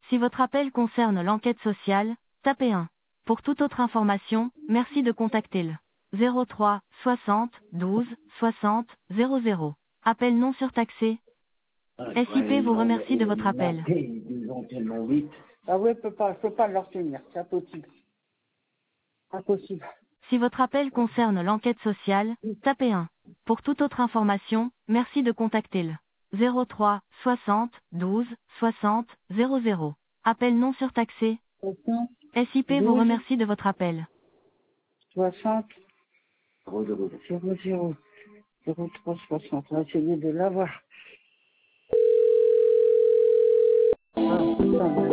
Si votre appel concerne l'enquête sociale, tapez 1. Pour toute autre information, merci de contacter le 03 60 12 60 00. Appel non surtaxé. SIP vous remercie de votre appel. Ils ont tellement vite. Ah oui, je peux pas le retenir, c'est impossible. Impossible. Si votre appel concerne l'enquête sociale, tapez 1. Pour toute autre information, merci de contacter le 03 60 12 60 00. Appel non surtaxé. 60, SIP vous 12, remercie de votre appel. 60, 00, 03 60. On va essayer de l'avoir. Ah, putain,